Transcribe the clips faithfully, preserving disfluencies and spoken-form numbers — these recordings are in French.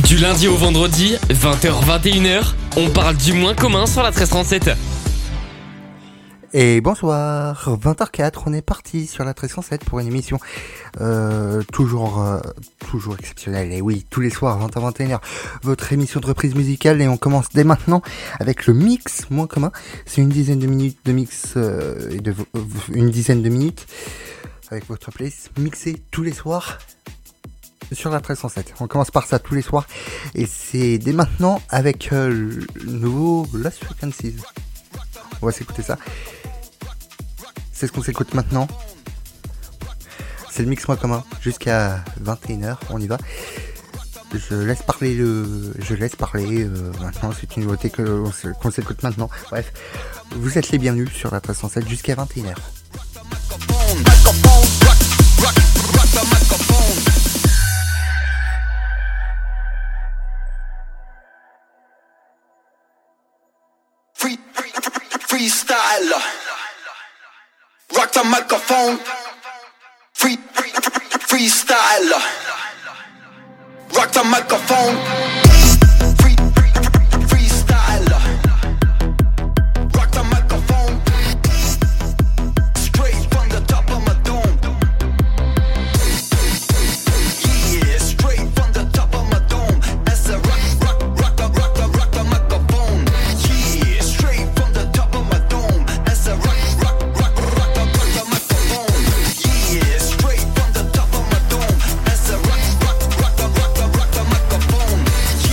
Du lundi au vendredi, vingt heures vingt et une heures, on parle du moins commun sur la treize trente-sept. Et bonsoir, vingt heures quatre, on est parti sur la treize trente-sept pour une émission euh, toujours euh, toujours exceptionnelle. Et oui, tous les soirs, vingt heures vingt et une heures, votre émission de reprise musicale. Et on commence dès maintenant avec le mix moins commun. C'est une dizaine de minutes de mix, euh, et de, euh, une dizaine de minutes avec votre playlist mixée tous les soirs sur la treize cent sept. On commence par ça tous les soirs. Et c'est dès maintenant avec euh, le nouveau Lost Frequencies. On va s'écouter ça. C'est ce qu'on s'écoute maintenant. C'est le mix moins commun jusqu'à vingt et une heures. On y va. Je laisse parler le. Je laisse parler euh, maintenant. C'est une nouveauté que, qu'on s'écoute maintenant. Bref, vous êtes les bienvenus sur la treize cent sept jusqu'à vingt et une heures. Freestyle, rock the microphone. Free, free, free, freestyle, rock the microphone. Free, free, freestyle, rock the microphone. Straight from the top of my dome. Yeah, straight from the top of my dome. As a rock, rock, rock, rock, rock, rock the microphone. Yeah, straight from the top of my dome. As a rock, rock, rock, rock, rock, rock the microphone. Yeah, straight from the top of my dome. As a rock, rock, rock, rock, rock, rock the microphone.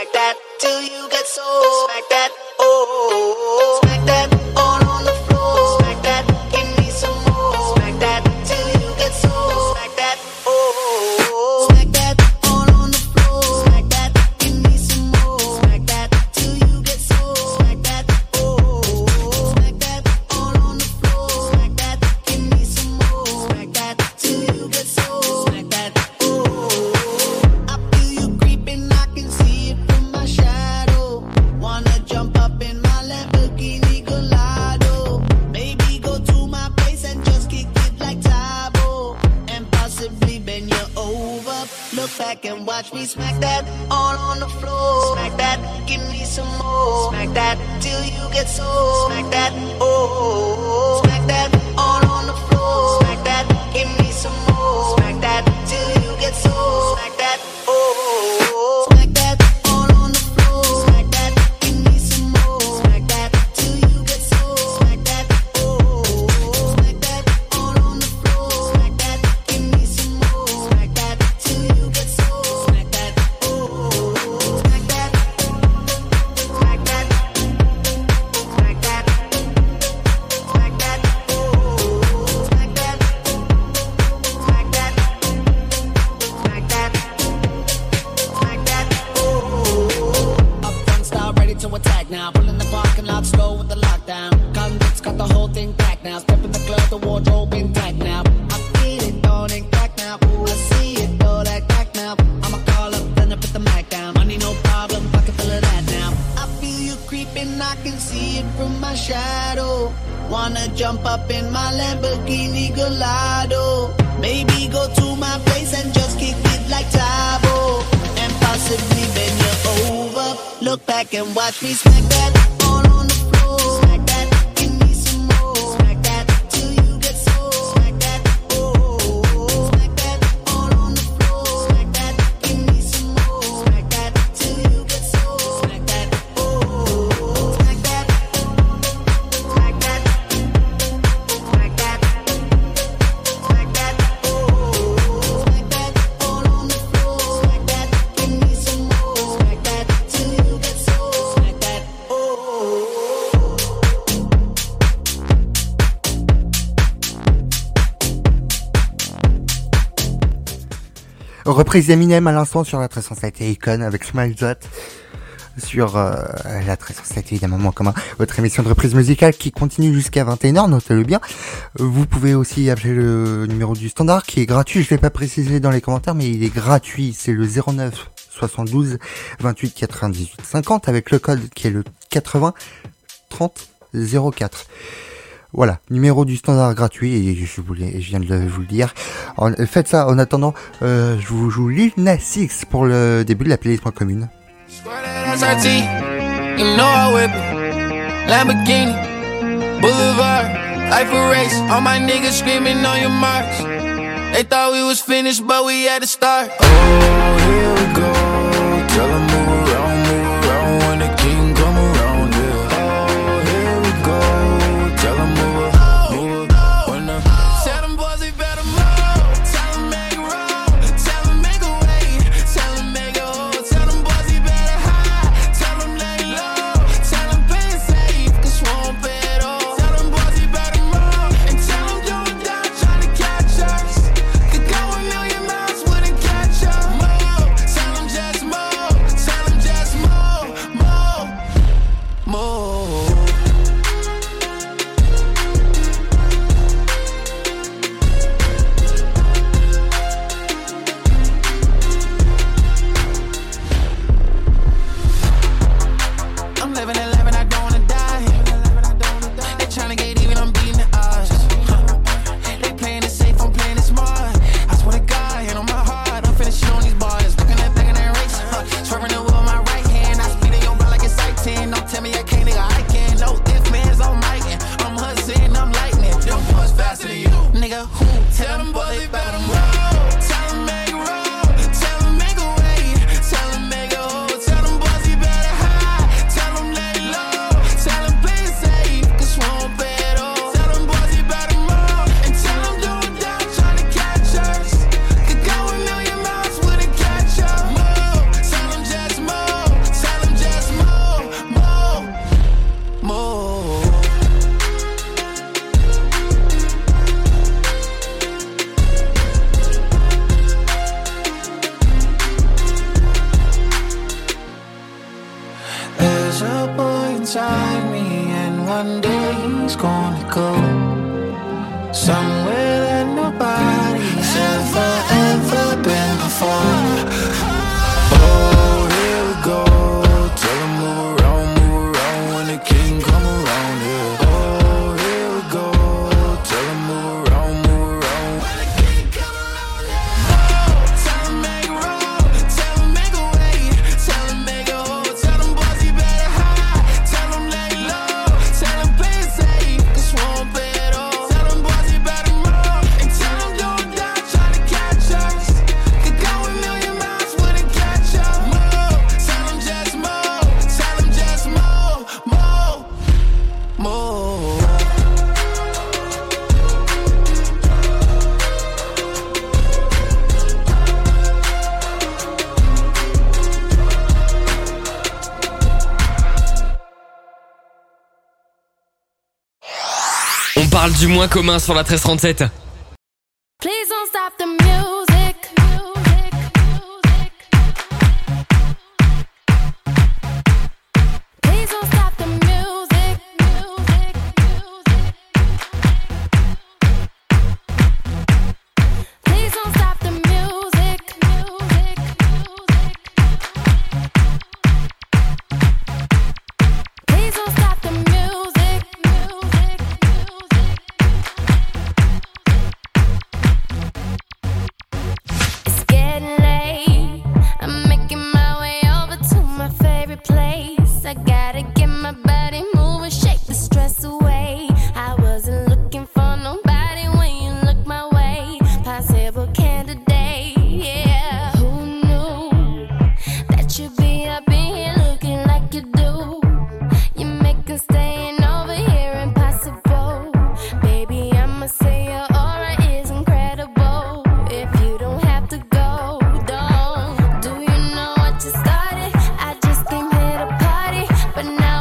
smack that till you get so. Smack that, oh, smack that all on the floor. Smack that, give me some more. Smack that till you get so. Smack that, oh, smack that all on the floor. Smack that, give me some more. Smack that till you get so. Smack that, oh, smack that all on the floor. Smack that, give me some more. Smack that till you get so. Smack that, oh, I feel you creeping, I can see it from my shadow. Wanna jump up in my Lamborghini Gallardo. Maybe go to my place and just kick it like Tybo. And possibly bend you over. Look back and watch me smack that all on the floor. Smack that, give me some more. Smack that till you get so. Smack that, oh, smack that all on the floor. Smack that, give me some more. Smack that till you get so. Smack that, oh, smack that all on the floor. Smack that, give me some more. Smack that till you get so. Smack that, oh, smack that all on the floor. Smack that, give me some more. Smack that till you get so. Smack that, oh, smack that, smack that, smack that, smack that, oh, smack that, smack that, smack that, smack that, oh. Up front, start ready to attack now. Pulling the parking lot slow with the lockdown. Convicts got the whole thing packed now. Step in the club, the wardrobe intact now. I feel it, don't ain't crack now. Ooh, I see it, all that crack now. I'ma call up, then I put the mic down. Money, no problem, pocket full of that now. I feel you creeping, I can see it from my shadow. Wanna jump up in my Lamborghini Gallardo. Maybe go to my place and just kick it like Tybo. And possibly bend you over. Look back and watch me smack that all on the floor. Smack that, give me some more. Smack that till you get so. Smack that, oh, smack that all on the floor. Smack that, give me some more. Smack that till you get so. Smack that, oh, smack that, smack that, smack that, smack that, oh, smack that all on the floor. Smack that, give me some more. Smack that till you get so. Smack that, oh. Reprise d'Eminem à l'instant sur la très sensate et Icon avec Smile That sur euh, la très sensate évidemment moins commun, votre émission de reprise musicale qui continue jusqu'à vingt et une heures, notez-le bien. Vous pouvez aussi appeler le numéro du standard qui est gratuit, je l'ai pas précisé dans les commentaires mais il est gratuit, c'est le zéro neuf soixante-douze vingt-huit quatre-vingt-dix-huit cinquante avec le code qui est le quatre-vingts trente zéro quatre. Voilà, numéro du standard gratuit et je, voulais, je viens de le- vous le dire. En- faites ça en attendant, euh, je vous joue Lil Nas X pour le début de la playlist point commune. Square S R T, you know I whip it. Lamborghini, Boulevard, life a race. All my niggas screaming on your marks. They thought we was finished, but we had to start. Oh, here we go. Tell 'em move around, move around when the king come around. Yeah. Oh, here we go. Tell 'em move, move when the. Tell 'em boys they better move. Tell 'em make it roll. Tell 'em make a way. Tell 'em make it hold. Tell 'em boys they better hide. Tell 'em lay low. Tell 'em play it safe, 'cause we won't pay it all. Tell 'em boys they better move. And tell 'em do or die trying to catch us. Could go a million miles, wouldn't catch up. Move. Tell 'em just move. Tell There's a boy inside me, and one day he's gonna go somewhere that nobody's ever, ever been before. Oh, here we go. Tell him move around, move around when the king come around, yeah. Oh, here we go. Tell him move around, move around when the king come around, yeah. Oh, tell him make a roll, tell him make a way, tell him make a hole, tell him boys he better hide, tell him lay low, tell him play it safe, cause we won't play it all. Tell him boys he better move, and tell him don't die trying to catch us. Could go a million miles, wouldn't catch up. Move, tell him just move, tell him just move, move, move. On parle du moins commun sur la treize trente-sept. Please don't stop the music. Music, music. Please don't stop the music. Music, music. Please don't stop the music. Music, music. Please don't stop the music. Music, music. It's getting late. I'm making my way over to my favorite place. I gotta get my body moving, shake the stress away. I wasn't looking for nobody when you look my way. Possible candidate, yeah. Who knew that you'd be up in here looking like you do? You make us staying over here impossible. Baby, I'ma say your aura is incredible. If you don't have to go, don't. Do you know what you started? I just came here to party, but now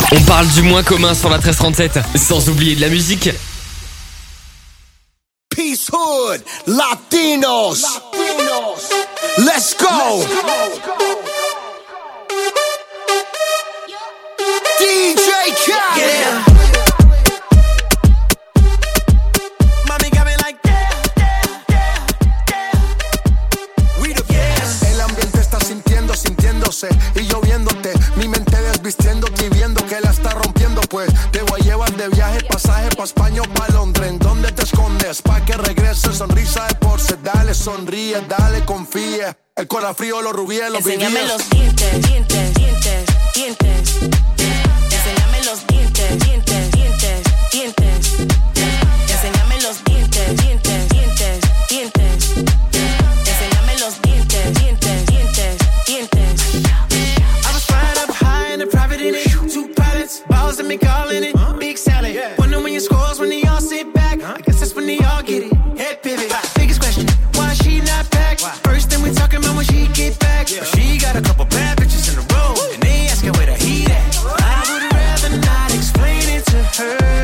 On parle du moins commun sur la treize trente-sept, sans oublier de la musique. Peace Hood, Latinos, Latinos. Let's go. D J Khaled. Yeah. Mami got me like yeah, yeah, yeah, yeah. We the best. El ambiente está sintiendo, sintiéndose y yo viéndote, mi mente desvistiéndote y viendo que la está rompiendo, pues te voy a llevar de viaje, pasaje pa' España o pa' Londres. ¿En dónde te escondes? Pa' que regrese, sonrisa de porce, dale, sonríe, dale, confía. El corazón frío, los rubíes, los vivíes. Enséñame los dientes, dientes, dientes, dientes. Enséñame los dientes, dientes, dientes, dientes. Enséñame los dientes, dientes, dientes, dientes. Enséñame los dientes, dientes, dientes, dientes. I was flying up high in a private in it. Two pilots, balls and me calling it big salad. Wonder when your scores when they all sit back. I guess that's when they all get it. Head pivot. Biggest question, why she not back? First thing we talking about when she get back. She got a couple bad bitches in a row, and they asking where the heat at. I would rather not explain it to her.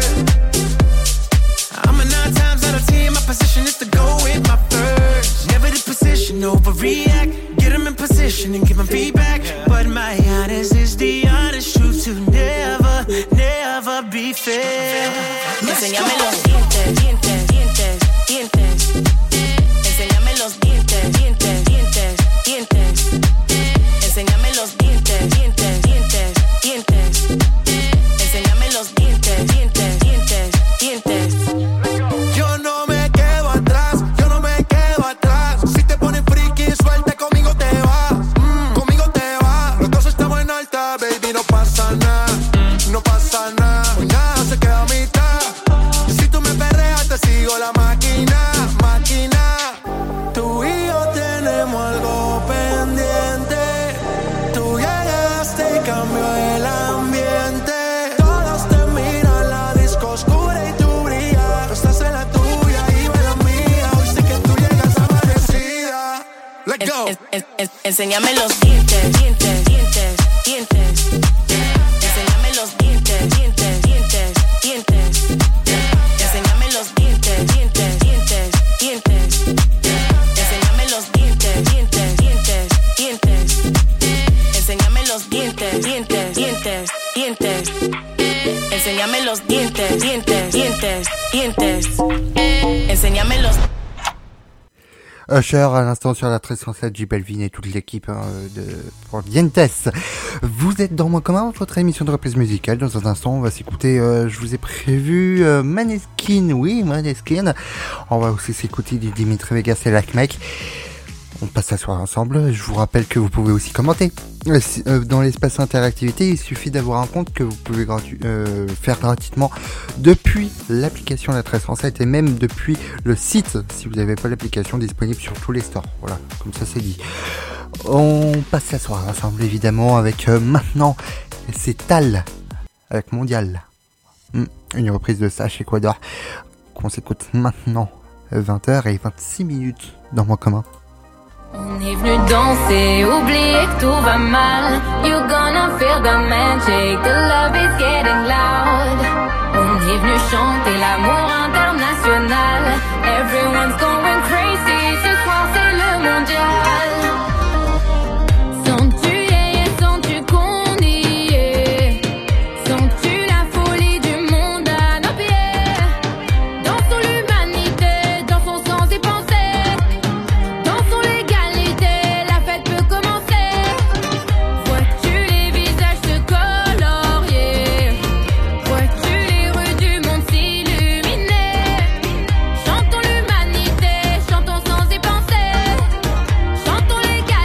I'm a nine times out of ten, my position is to go with my first. Never the position, overreact. Get them in position and give them feedback. But my honest is the honest truth to never, never be fair. Enséñame los dientes, dientes, dientes, dientes. Enséñame los dientes, dientes, dientes, dientes. Enséñame los dientes, dientes, dientes, dientes. Enséñame los dientes, dientes, dientes, dientes. Yo no me quedo atrás, yo no me quedo atrás. Si te pones friki, suelte, conmigo te vas, mm, conmigo te vas. Los dos estamos en alta, baby, no pasa nada, no pasa nada. Hoy nada se queda a mitad. Si tú me perreas, te sigo la máquina, máquina. Tú y yo tenemos algo pendiente. Tú llegaste y cambió el ambiente. Todos te miran, la disco oscura y tú brillas. Tú estás en la tuya y va en la mía. Hoy sé que tú llegas amanecida. Let's go. En- en- en- Enséñame los dientes, dientes, dientes, dientes. Enséñame los dientes, dientes, dientes, dientes. Enséñame los dientes, dientes, dientes, dientes. Enséñame los dientes, dientes, dientes, dientes. Enséñame los dientes, dientes, dientes, dientes. Enséñame los dientes, dientes, dientes, dientes. Enséñame los Usher à l'instant sur la treize cent sept, J Balvin et toute l'équipe hein, de pour Dientes. Vous êtes dans Moins Commun, votre émission de reprise musicale. Dans un instant, on va s'écouter, euh, je vous ai prévu euh, Maneskin, oui, Maneskin. On va aussi s'écouter du Dimitri Vegas et Lac Mec. On passe la soirée ensemble. Je vous rappelle que vous pouvez aussi commenter. Dans l'espace interactivité, il suffit d'avoir un compte que vous pouvez gratu- euh, faire gratuitement depuis l'application La treize cent sept et même depuis le site si vous n'avez pas l'application disponible sur tous les stores. Voilà, comme ça c'est dit. On passe la soirée ensemble évidemment avec euh, maintenant c'est Tal avec Mondial. Hum, une reprise de ça chez Equador qu'on s'écoute maintenant vingt heures et vingt-six minutes dans Moins Commun. On est venu danser, oublier que tout va mal. You're gonna feel the magic, the love is getting loud. On est venu chanter l'amour international. Everyone's going crazy, ce soir c'est le mondial. Sens-tu et sens-tu qu'on y est? Sens-tu la folie du monde à nos pieds? Dansons l'humanité, dansons sans y penser. Dansons l'égalité, la fête peut commencer. Vois-tu les visages se colorier? Vois-tu les rues du monde s'illuminer? Chantons l'humanité, chantons sans y penser. Chantons l'égalité.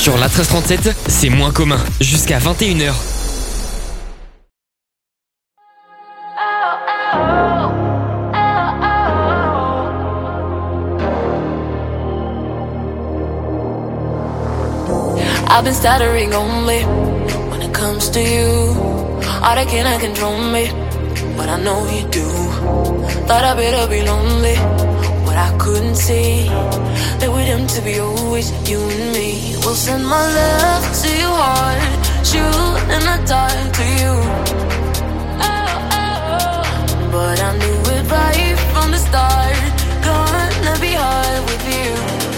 Sur la treize trente-sept, c'est moins commun, jusqu'à vingt et une heures. I've been stuttering only when it comes to you. All that cannot control me, but I know you do. Thought I better be lonely, but I couldn't see that we're doomed to be always you and me. We'll send my love to your heart, shoot in the dark to you. But I knew it right from the start, gonna be hard with you.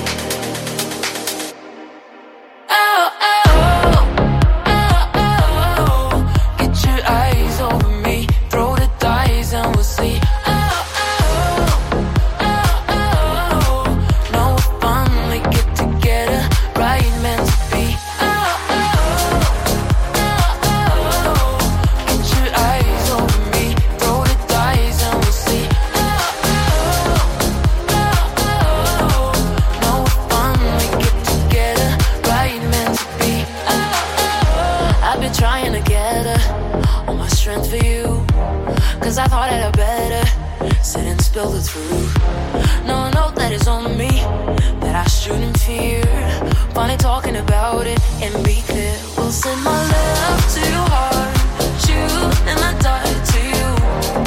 Oh, oh, oh, oh, get your eyes over me, throw the dice and we'll see. Oh, oh, oh, oh, no fun, we get together, right meant to be. Oh, oh, oh, oh, get your eyes over me, throw the dice and we'll see. Oh, oh, oh, no fun, we get together, right meant to be. I've been trying to gather all my strength for you, cause I thought that I better sit and spill the truth. No, no, that is on me, that I shouldn't fear. Funny talking about it and be clear. We'll send my love to your heart, shoot in the dark to you.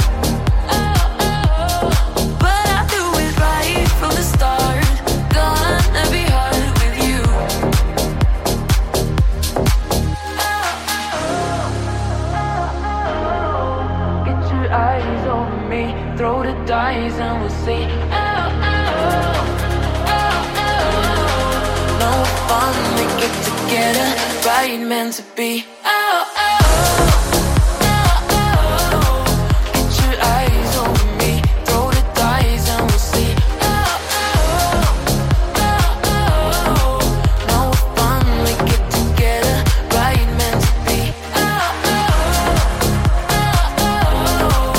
But I do it right from the start, gonna be hard with you. Get your eyes over me, throw the dice and we'll see. Oh, oh, oh, oh. No fun, we get together, right meant to be. Oh, oh, oh, oh. Get your eyes over me, throw the dice and we'll see. Oh, oh, oh, oh. No fun, we get together, right meant to be. Oh, oh, oh, oh.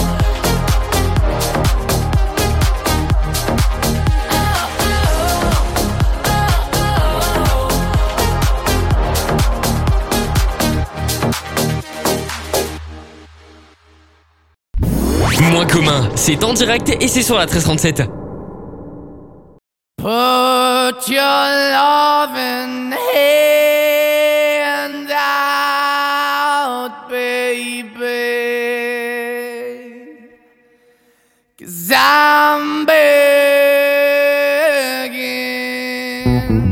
Moins commun, c'est en direct et c'est sur la treize trente-sept. Put your loving hand out, baby, 'cause I'm begging.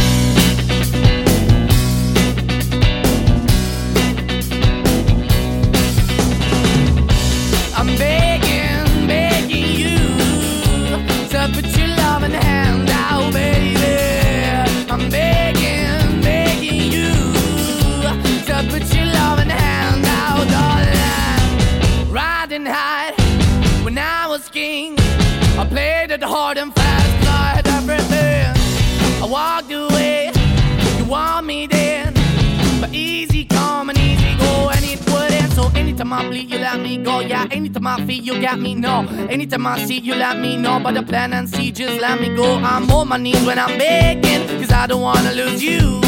I'm begging, begging you to put your loving hand out, baby. I'm begging, begging you to put your loving hand out, darling. Riding high when I was king, I played it hard and fast, 'cause I had everything. I walked away, you want me then, but easy come and easy go, and it wouldn't. So anytime I bleed, you let me go. Yeah, anytime I feel, you got me, no. Anytime I see, you let me know. But the plan and see, just let me go. I'm on my knees when I'm begging, 'cause I don't wanna lose you.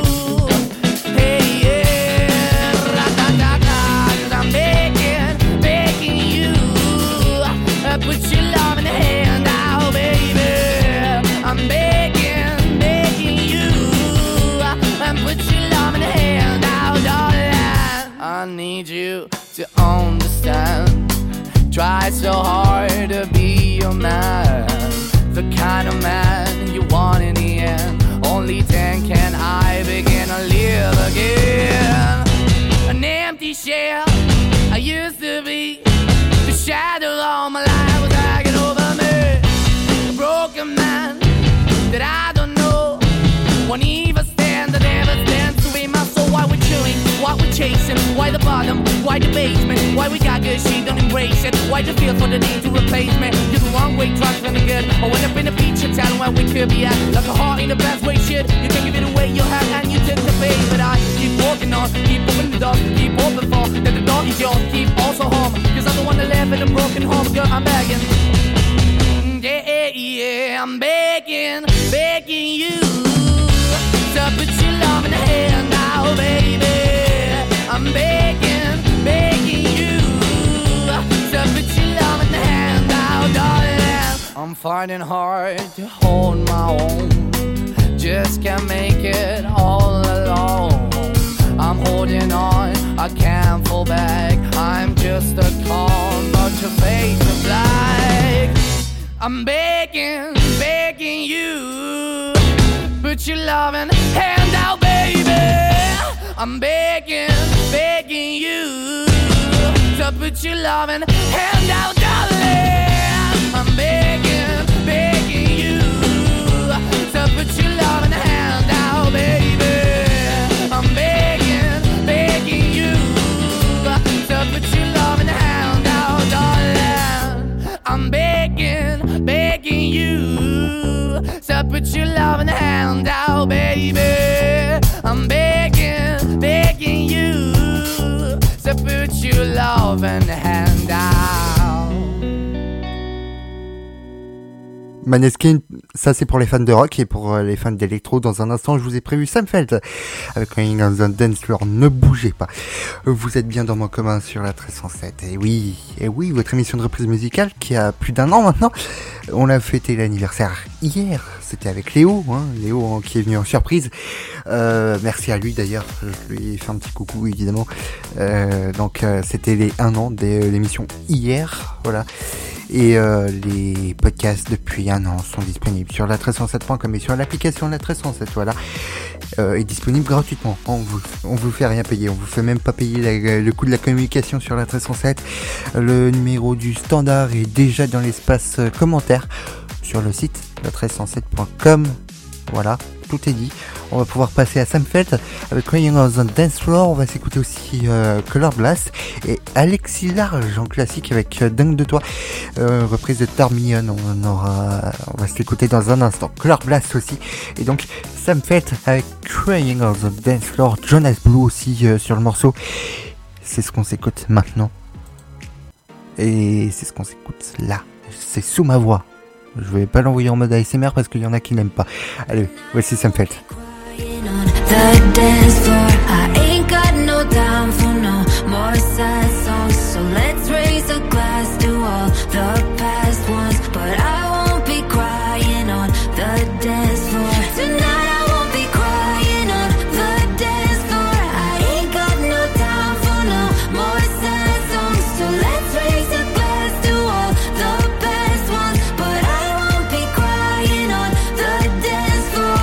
Hey, yeah, ra-da-da-da, 'cause I'm begging, begging you, uh, put your love in the hand out, baby. I'm begging, begging you, uh, and put your love in the hand out, darling. I need you to understand. Try so hard to be your man, the kind of man you want in the end. Only then can I begin to live again. An empty shell I used to be, the shadow all my life was hanging over me. A broken man that I don't know, won't even stand, that never stands to be my soul. Why we're chewing, why we're chasing, why the bottom, why the basement, why we got good, she don't embrace it, why the feel for the need to replace me. You're the wrong way, trying to be good. I went up in a feature town where we could be at, like a heart in the best way, shit. You can give it away, you have, and you take the bait. But I keep walking on, keep opening the door, keep open for, that the door is yours, keep also home, 'cause I'm the one that live in a broken home, girl, I'm begging. Yeah, yeah, I'm begging, begging you to put your love I'm finding hard to hold my own. Just can't make it all alone. I'm holding on, I can't fall back. I'm just a call, but your face is black. I'm begging, begging you, put your loving hand out, baby. I'm begging, begging you, to put your loving hand out, darling. I'm begging, begging you, to put your loving hand out, baby. I'm begging, begging you, to put your loving hand out, darling. I'm begging, begging you, to put your loving hand out, baby. I'm begging, begging you, to put your loving hand out. Maneskin, ça c'est pour les fans de rock et pour les fans d'électro. Dans un instant, je vous ai prévu Sam Feld avec Going on the Dance Floor. Ne bougez pas. Vous êtes bien dans mon commun sur la treize cent sept. Et oui, et oui, votre émission de reprise musicale qui a plus d'un an maintenant. On a fêté l'anniversaire hier. C'était avec Léo, hein, Léo qui est venu en surprise. Euh, merci à lui d'ailleurs. Je lui ai fait un petit coucou évidemment. Euh, donc euh, c'était les un an de l'émission hier. Voilà. Et euh, les podcasts depuis un an sont disponibles sur la treize cent sept point com et sur l'application de la treize cent sept, voilà, euh, est disponible gratuitement. On vous, on vous fait rien payer, on vous fait même pas payer la, le coût de la communication sur la treize cent sept. Le numéro du standard est déjà dans l'espace commentaire sur le site la treize cent sept point com. Voilà, tout est dit. On va pouvoir passer à Sam Feld avec Crying on the Dance Floor. On va s'écouter aussi euh, Color Blast et Alexis Large en classique avec euh, Dingue de toi, euh, reprise de Tarmillon. On aura, on va s'écouter dans un instant. Color Blast aussi. Et donc Sam Feld avec Crying on the Dance Floor. Jonas Blue aussi euh, sur le morceau. C'est ce qu'on s'écoute maintenant. Et c'est ce qu'on s'écoute là. C'est sous ma voix. Je vais pas l'envoyer en mode A S M R parce qu'il y en a qui n'aiment pas. Allez, voici Sam Feld. The dance floor, I ain't got no time for no more sad songs. So let's raise a glass to all the past ones. But I won't be crying on the dance floor. Tonight I won't be crying on the dance floor. I ain't got no time for no more sad songs. So let's raise a glass to all the past ones. But I won't be crying on the dance floor.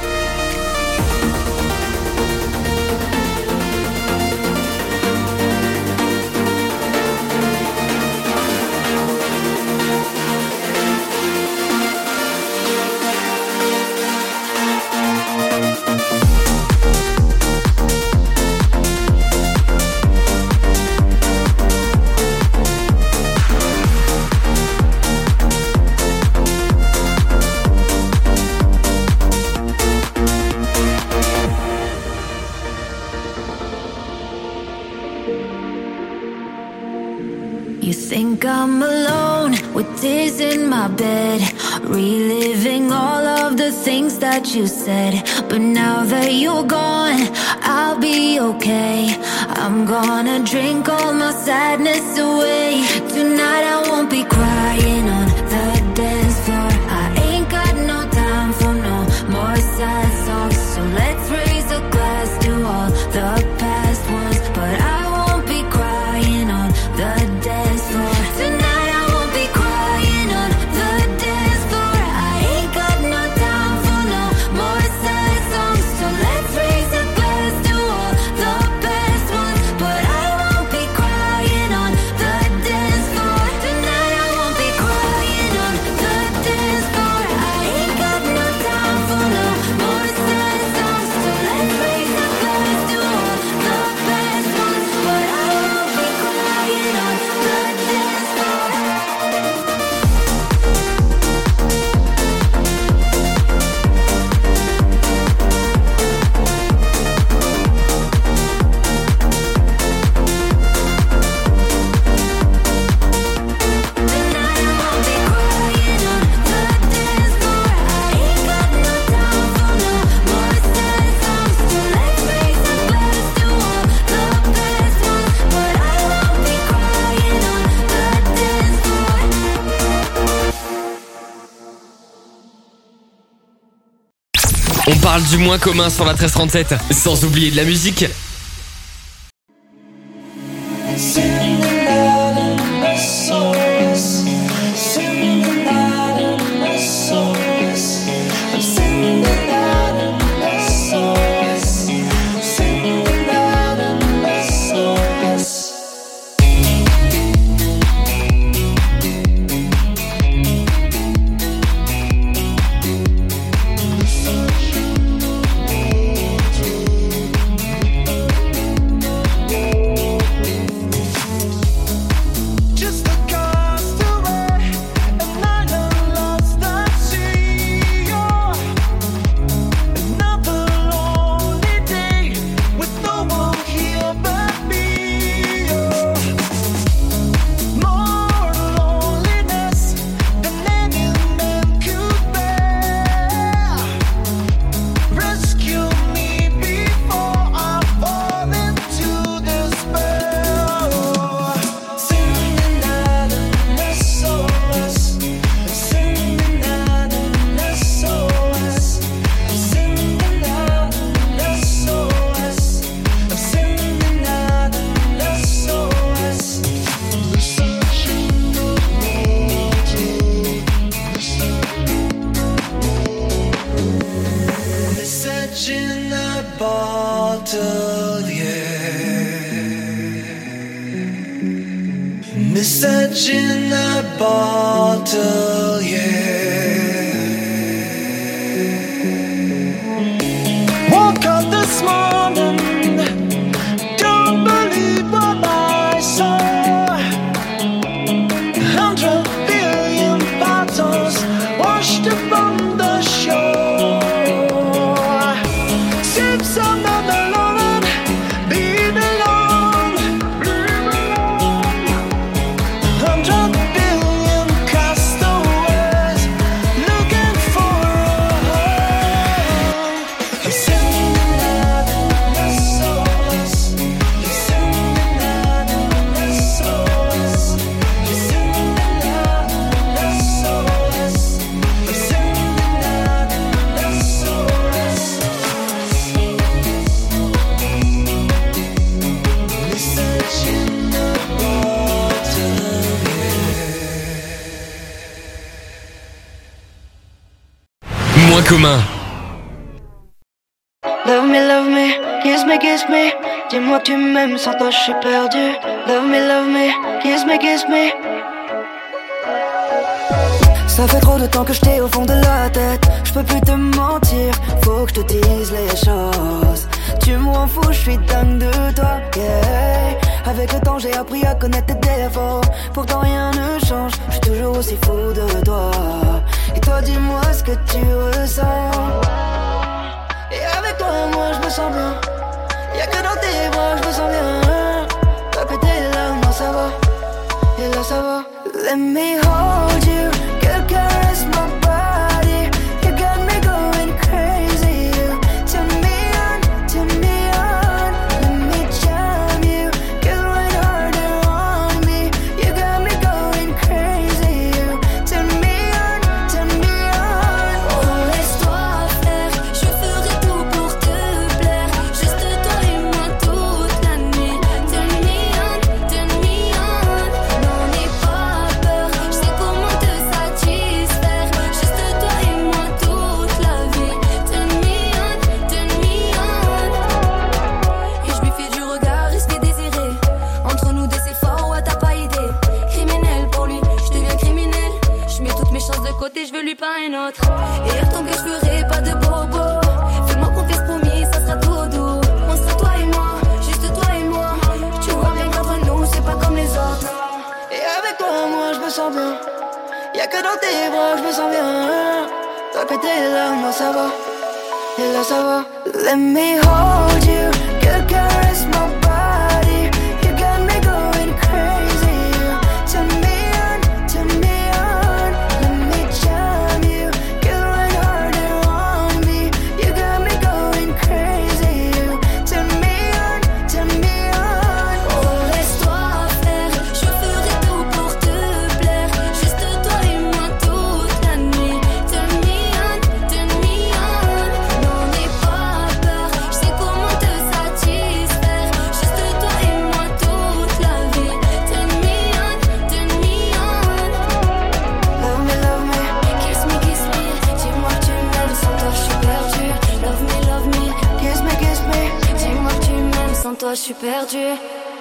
You think I'm alone with tears in my bed, reliving all of the things that you said. But now that you're gone, I'll be okay. I'm gonna drink all my sadness away. Tonight I won't be crying on the dance floor. I ain't got no time for no more sad songs. So let's raise a glass to all the past ones. But I won't be crying on the dance floor. Tonight I won't be crying on the dance floor. I ain't got no time for no more sad songs. So let's raise a glass to all the past ones. But I won't be crying on the dance floor. Tonight I won't be crying parle du moins commun sur la treize trente-sept, sans oublier de la musique. Message in a bottle, yeah. Woke up this morning, don't believe what I saw. Hundred billion bottles washed upon the shore. Sips of Babylon, be alone, leave alone. Hundred billion castaways looking for a home. I'm sending out S O S. I'm sending out S O S. I'm sending out S O S. I'm sending out S O S. Message in a bottle, Moins commun. Love me, love me, kiss me, kiss me. Dis-moi que tu m'aimes, sans toi je suis perdu. Love me, love me, kiss me, kiss me. Ça fait trop de temps que je t'ai au fond de la tête. Je peux plus te mentir, faut que je te dise les choses. Tu me rends fou, je suis dingue de toi, yeah. Avec le temps j'ai appris à connaître tes défauts. Pourtant rien ne change, je suis toujours aussi fou de toi. Et toi dis-moi ce que tu ressens. Et avec toi moi je me sens bien. Y'a que dans tes bras je me sens bien. Toi que t'es là, moi ça va. Et là ça va. Let me hold you, girl, caress my body. You got me going crazy. You turn me on, turn me on. Let me jam you, girl, right harder on me. You got me going crazy. You turn me on, turn me on. Oh, laisse-toi faire, je ferai tout pour te plaire. Juste toi et moi toute la nuit. Turn me on, turn me on. N'en aie pas peur, je sais comment te satisfaire. Juste toi et moi toute la vie. Turn me on, turn me on. Et je lui fais du regard, risqué désiré. Entre nous deux c'est fort, ouais t'as pas idée. Criminel pour lui, je deviens criminel. Je mets toutes mes chances de côté, je veux lui pas un autre. Et attends que je ferai pas de bobo. Fais-moi confiance promis, ça sera tout doux. On sera toi et moi, juste toi et moi. Tu vois bien qu'entre nous c'est pas comme les autres. Et avec toi moi je me sens bien. Y'a que dans tes bras je me sens bien. Toi que t'es là, moi ça va. Et là ça va. Let me hold you, girl, caress my body. You got me going crazy. You turn me on, turn me on. Let me jam you, girl, right harder on me. You got me going crazy. You turn me on, turn me on. Oh, laisse-toi faire, je ferai tout pour te plaire. Juste toi et moi toute la nuit. Turn me on, turn me on. N'en aie je suis perdue.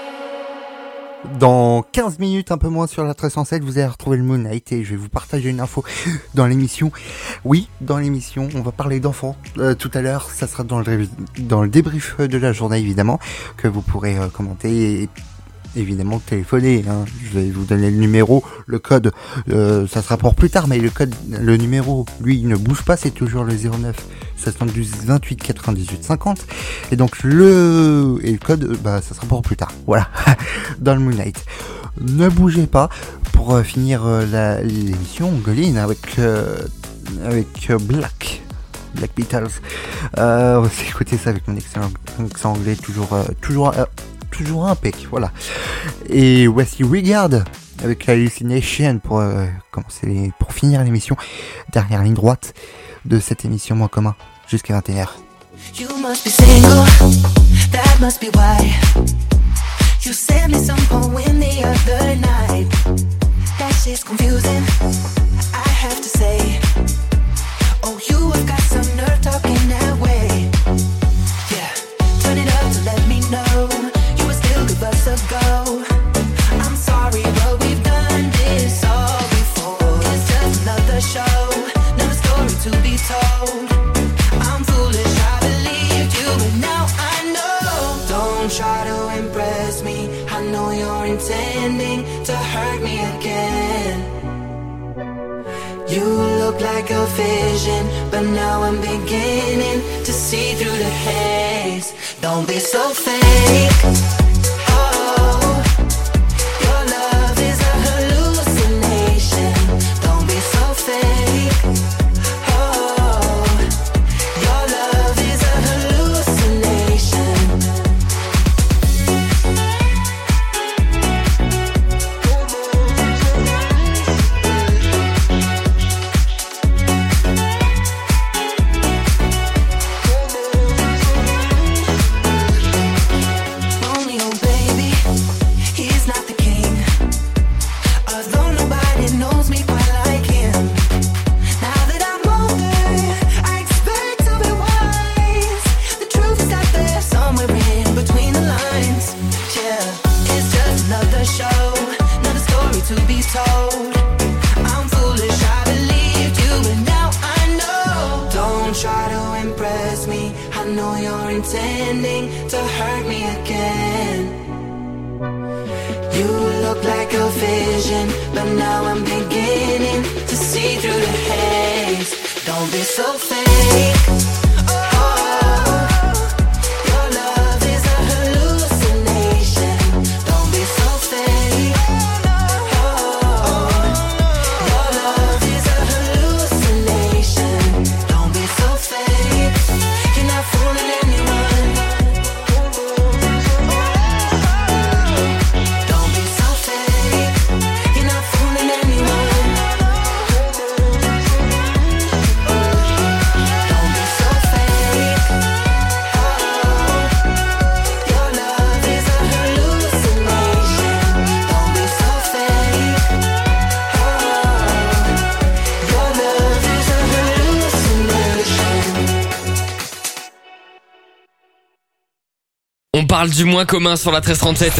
Dans quinze minutes, un peu moins sur la treize cent sept, vous allez retrouver le Moonlight et je vais vous partager une info dans l'émission. Oui, dans l'émission, on va parler d'enfants euh, tout à l'heure. Ça sera dans le, dans le débrief de la journée, évidemment, que vous pourrez euh, commenter et évidemment téléphoner. Hein. Je vais vous donner le numéro, le code, euh, ça sera pour plus tard, mais le code, le numéro, lui, il ne bouge pas, c'est toujours le zéro neuf soixante-douze vingt-huit quatre-vingt-dix-huit cinquante. Et donc le et le code, bah ça sera pour plus tard. Voilà, dans le Moonlight. Ne bougez pas pour euh, finir euh, la, l'émission Goline avec euh, avec euh, Black. Black Beatles. Euh, on va écouter ça avec mon excellent accent anglais, toujours euh, toujours euh, toujours impec, voilà. Et voici Regard avec Hallucination pour euh, commencer les, pour finir l'émission, dernière ligne droite de cette émission Moins Commun jusqu'à vingt et une heures. You must be single, that must be why you sent me some poem the other night. That shit's confusing, I have to say. Oh, you have got some nerve talking that way. Yeah, turn it up to let me know you would still give us a go. I'm sorry, but we've done this all before. It's just another show, another story to be told. I'm foolish, I believed you, but now I know. Don't try to impress me, I know you're intending to hurt me again. You look like a vision, but now I'm beginning to see through the haze. Don't be so fake. Oh, your love is a hallucination. Don't be so fake. Oh, your love is a hallucination. Romeo, baby, he's not the king. Although nobody knows me quite like him. Now that I'm older, I expect to be wise. The truth is out there somewhere in between the lines. Yeah, it's just another show, another story to be told. I'm foolish, I believed you, but now I know. Don't try to impress me, I know you're intending to hurt me again. You look like a vision, but now I'm beginning to see through the haze. Don't be so fake. Oh, your love is a hallucination. Don't be so fake. Oh, your love is a hallucination. Don't be so fake. You're not fooling anyone. Don't be so fake. You're not fooling anyone. Don't be so fake. Oh, your love is a hallucination. Don't be so fake. Oh, your love is a hallucination. On parle du moins commun sur la treize trente-sept.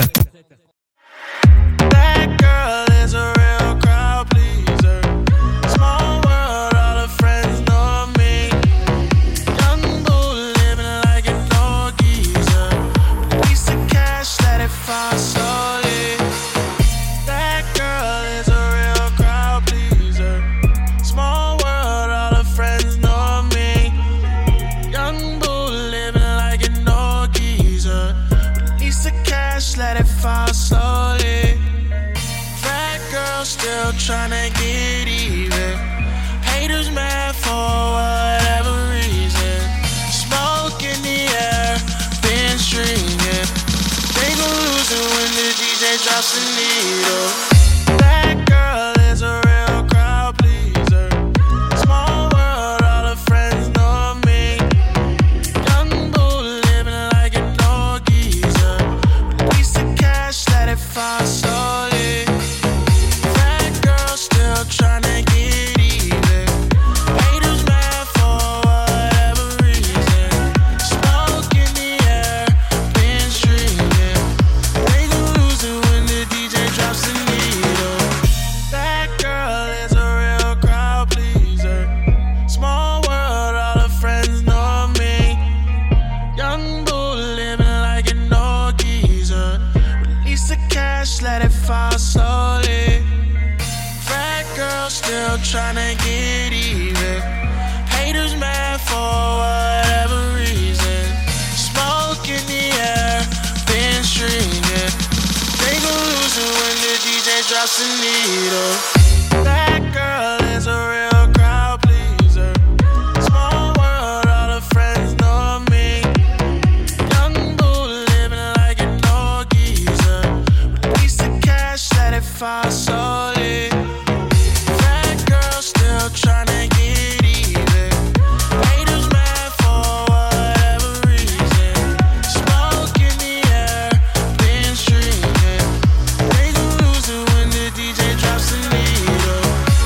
That girl is a real crowd pleaser. Small world, all her friends know me. Young bull living like an old geezer. Piece of cash, let it fall slowly. That girl is a real crowd pleaser. Small world, all her friends know me. Young bull living like an old geezer. Piece of cash, let it fall slowly. Fat girl still tryna get even. Haters mad for whatever reason. Smoke in the air, been streaming. They gon' lose it when the D J drops the needle. That girl is a real crowd pleaser. Small world, all her friends know me. Young bull living like an old geezer. Piece of cash, let it fall slowly. That girl still tryna get even. Haters mad for whatever reason. Smoke in the air, been streaming. fall slowly. Fat girl still tryna get even. Haters mad for whatever reason. Smoke in the air, been stringing. They gon' lose it when the D J drops the needle. That girl is a real crowd pleaser. Small world, all her friends know me. Young bull living like an old geezer. Release the cash, let it fall slowly. That girl still tryna get even. Haters mad for whatever reason. Smoke in the air, been stringing. They gon' lose it when the D J drops the needle.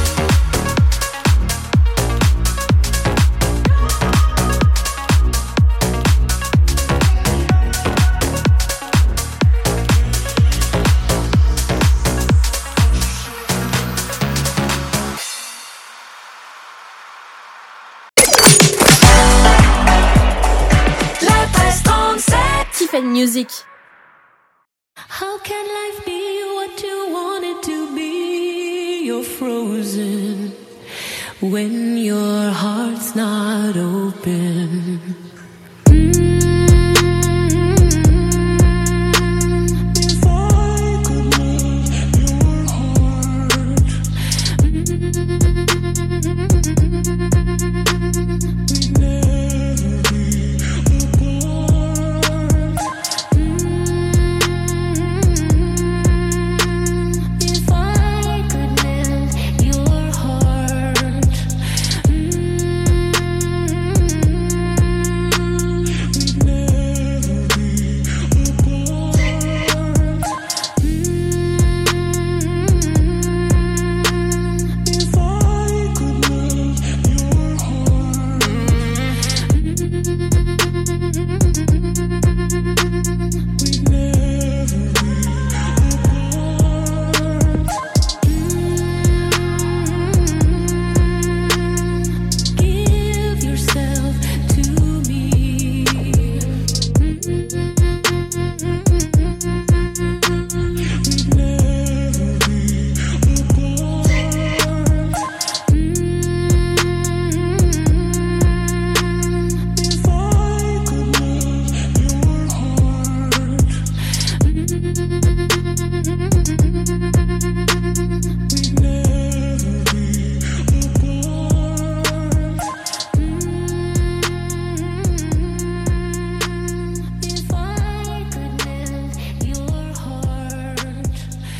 Tiffen Music. How can life be what you want it to be? You're frozen when your heart's not open. If I could move your heart, we'd never be apart. If I could melt your heart, we'd never be apart. If I could melt your heart, we'd never be apart. Give yourself to me. We'd never be apart. If I could melt your heart, we'd never be apart. If I could melt your heart.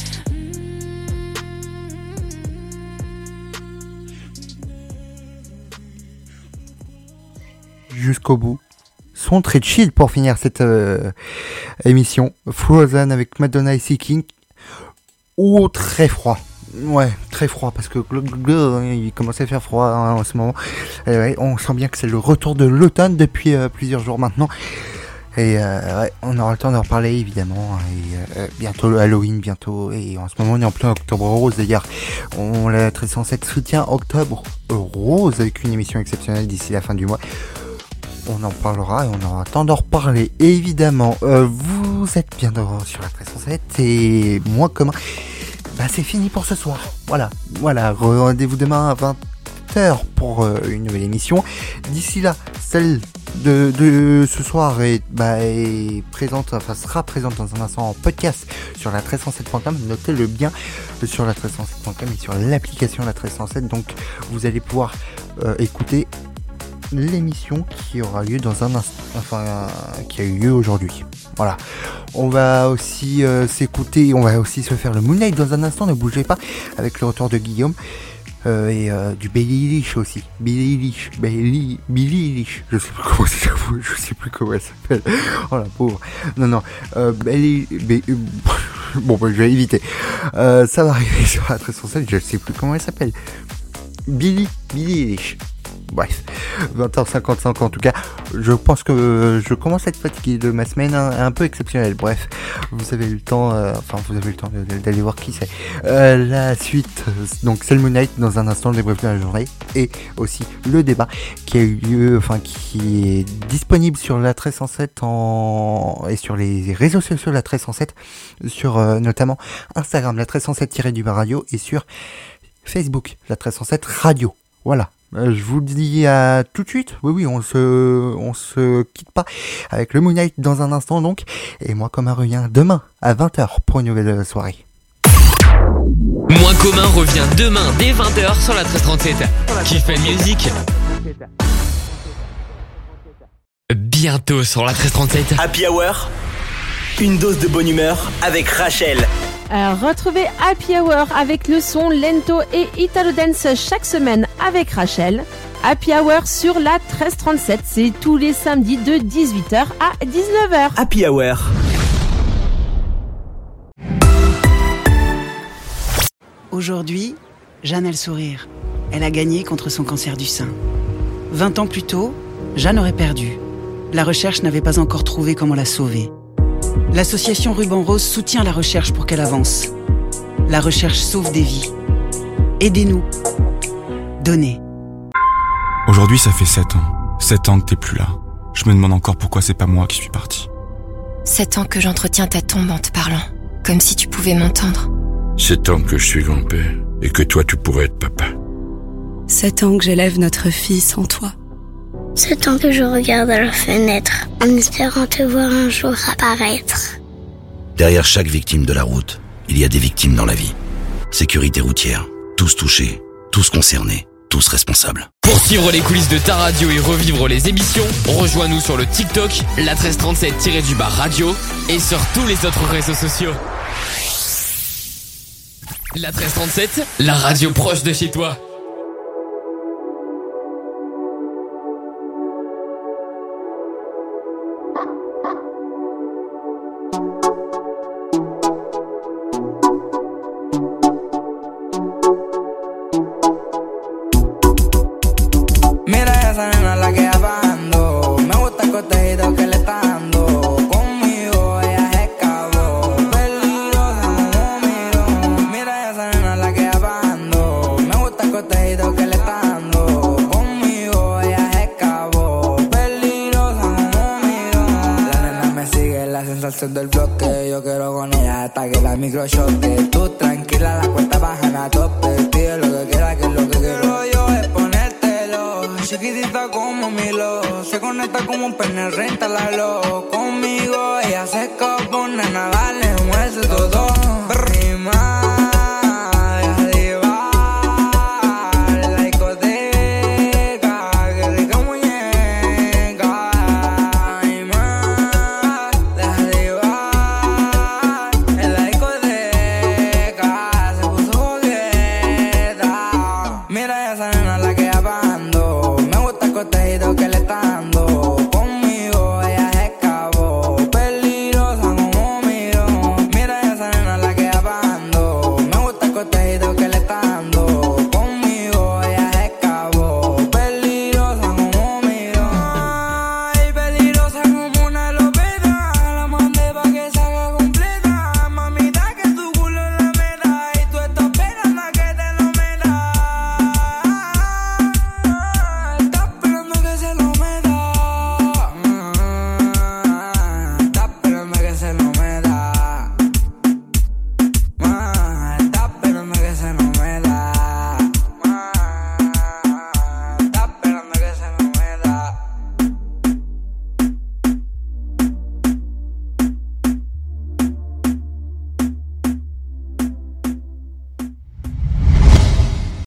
Jusqu'au bout. Son très chill pour finir cette euh, émission. Frozen avec Madonna et Seeking. Oh, très froid. Ouais, très froid parce que glou, glou, glou, il commence à faire froid hein, en ce moment. Et ouais, on sent bien que c'est le retour de l'automne depuis euh, plusieurs jours maintenant. Et euh, ouais, on aura le temps d'en reparler évidemment. Et euh, bientôt le Halloween, bientôt. Et en ce moment, on est en plein Octobre Rose d'ailleurs. On l'a très censé soutien Octobre Rose avec une émission exceptionnelle d'ici la fin du mois. On en parlera et on aura le temps d'en reparler. Et évidemment, euh, vous êtes bien dehors sur la treize cent sept et moi comment bah c'est fini pour ce soir. Voilà, voilà. Rendez-vous demain à vingt heures pour euh, une nouvelle émission. D'ici là, celle de, de ce soir est, bah, est présente, enfin sera présente dans un instant en podcast sur la treize cent sept point com. Notez-le bien sur la treize cent sept point com et sur l'application la treize cent sept. Donc vous allez pouvoir euh, écouter l'émission qui aura lieu dans un instant, enfin euh, qui a eu lieu aujourd'hui. Voilà. On va aussi euh, s'écouter, on va aussi se faire le Moonlight dans un instant, ne bougez pas, avec le retour de Guillaume. Euh, et euh, du Billy Eilish aussi. Billy Eilish. Billy, Billy Eilish. Je sais plus comment ça s'appelle. Je sais plus comment elle s'appelle. Oh la pauvre. Non, non. Euh, Billy, Billy, bon, bah, je vais éviter. Euh, ça va arriver sur la treize cent sept. Je sais plus comment elle s'appelle. Billy, Billy Eilish. bref, vingt heures cinquante-cinq en tout cas. Je pense que je commence à être fatigué de ma semaine un, un peu exceptionnelle. Bref, vous avez eu le temps, euh, enfin vous avez eu le temps d'aller voir qui c'est. Euh, la suite, donc c'est le Moon Knight dans un instant, le débrief de la journée et aussi le débat qui a eu lieu, enfin qui est disponible sur la treize cent sept en et sur les réseaux sociaux de la treize cent sept, sur euh, notamment Instagram la treize cent sept du bas radio et sur Facebook la treize cent sept radio. Voilà. Euh, je vous le dis à tout de suite. Oui, oui, on se, on se quitte pas avec le Moon Knight dans un instant donc. Et moi, comme un revient demain à vingt heures pour une nouvelle soirée. Moins commun revient demain dès vingt heures sur la treize trente-sept. Qui fait musique bientôt sur la treize trente-sept. Happy Hour, une dose de bonne humeur avec Rachel. Alors, retrouvez Happy Hour avec le son lento et Italo Dance chaque semaine avec Rachel. Happy Hour sur la treize trente-sept, c'est tous les samedis de dix-huit heures à dix-neuf heures. Happy Hour. Aujourd'hui, Jeanne a le sourire. Elle a gagné contre son cancer du sein. vingt ans plus tôt, Jeanne aurait perdu. La recherche n'avait pas encore trouvé comment la sauver. L'association Ruban Rose soutient la recherche pour qu'elle avance. La recherche sauve des vies. Aidez-nous. Donnez. Aujourd'hui, ça fait sept ans. Sept ans que t'es plus là. Je me demande encore pourquoi c'est pas moi qui suis parti. Sept ans que j'entretiens ta tombe en te parlant. Comme si tu pouvais m'entendre. Sept ans que je suis grand-père et que toi tu pourrais être papa. Sept ans que j'élève notre fille sans toi. Sept ans que je regarde à la fenêtre en espérant te voir un jour apparaître. Derrière chaque victime de la route, il y a des victimes dans la vie. Sécurité routière, tous touchés, tous concernés, tous responsables. Pour suivre les coulisses de ta radio et revivre les émissions, rejoins-nous sur le TikTok, la treize trente-sept du bas radio et sur tous les autres réseaux sociaux. La treize trente-sept, la radio proche de chez toi. Del bloque, yo quiero con ella hasta que la micro choque. Tú tranquila, la cuenta bajan a tope. Pide lo que quiera, que es lo que quiero yo es ponértelo. Chiquitita como Milo, se conecta como un pene, renta la lo. Conmigo ella se escapó, nena, dale, muévese todo.